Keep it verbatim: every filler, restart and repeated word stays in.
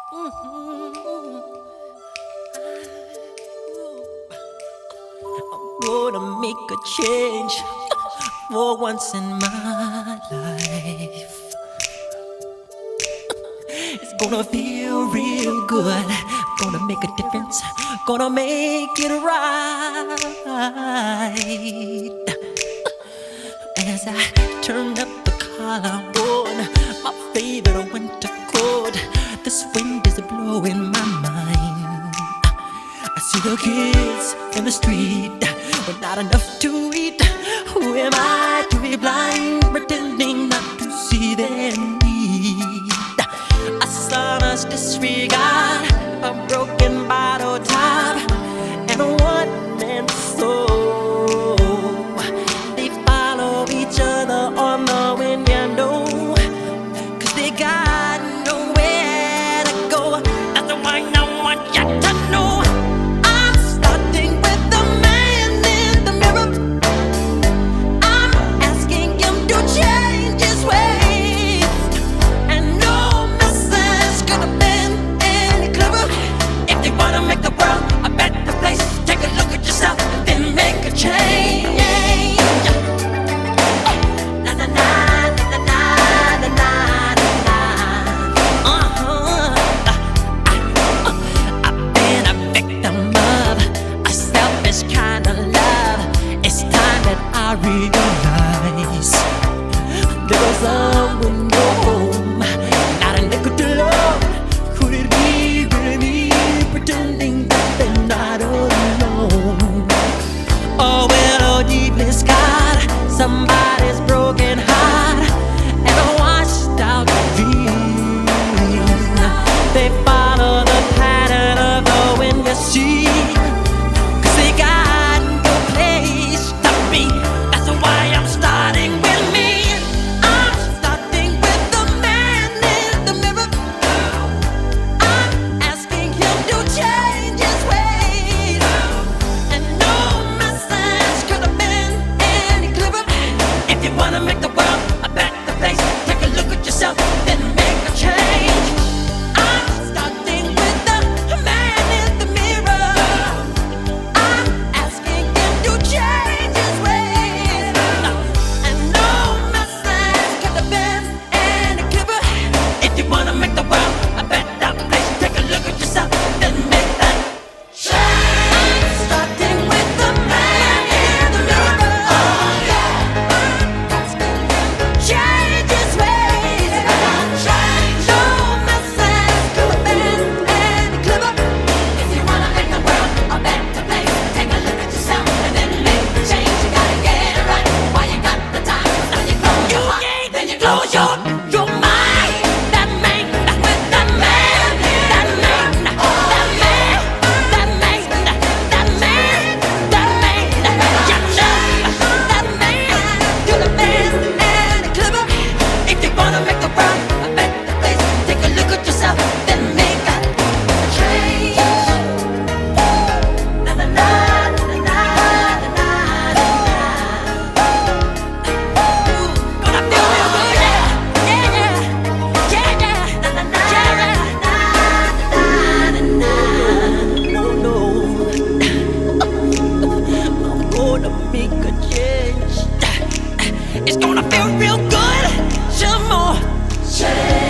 Mhm. I'm gonna make a change for once in my life. It's gonna feel real good. Gonna make a difference. Gonna make it right. As I turn up the collar on my favorite winter coat, this wind is blowing my mind. I see the kids in the street with not enough to eat. Who am I to be blind, pretending not to see their need? A sonorous disregard, a broken bottle top, and a one-man soul. They follow each other on the wind, you know, 'cause they got nowhere to go. That's why I want you to know I'm starting with the man in the mirror. I'm asking him to change his ways, and no message could have been any clearer. If you wanna make the world a better place, take a look at yourself, then make a change. Na na na na na na na na. Uh-huh. I've been a victim of a selfish kind of love. It's time that I realize there was someone no home, not a nickel to love. Could it be really me pretending that they're not alone? Oh, well, oh, deeply scarred, somebody's broken heart and a washed out dream. They follow the pattern of the wind, you see, 'cause they got no place to be. That's why I'm starting with me. I'm starting with the man in the mirror. I'm asking him to change his ways, and no message could have been any clearer. If you wanna make the world a better place, take a look at yourself, then make a change. I'm starting with the man in the mirror. I'm asking him to change his ways, and no message could have been any clearer. If you wanna make the world a better place, take a look at yourself, then make that change. I'm starting with the man in the mirror. Oh yeah. I'm asking him to change his ways. No message could have been any clearer. If you wanna make the world a better place, take a look at yourself and then make the change. You gotta get it right while you got the time. Now you close your heart, then you close your your mind. That man, that with that man, that man, that man, that man, that man, that man, you know, that man could have been any clearer. If you wanna make the world a better place, take a look at yourself, then make a change. Na na na na na na na na. Gonna feel real good, yeah, yeah, yeah, yeah, yeah. Na na na na na na na. No, no, I'm gonna make a change. It's gonna feel real good. Some more change.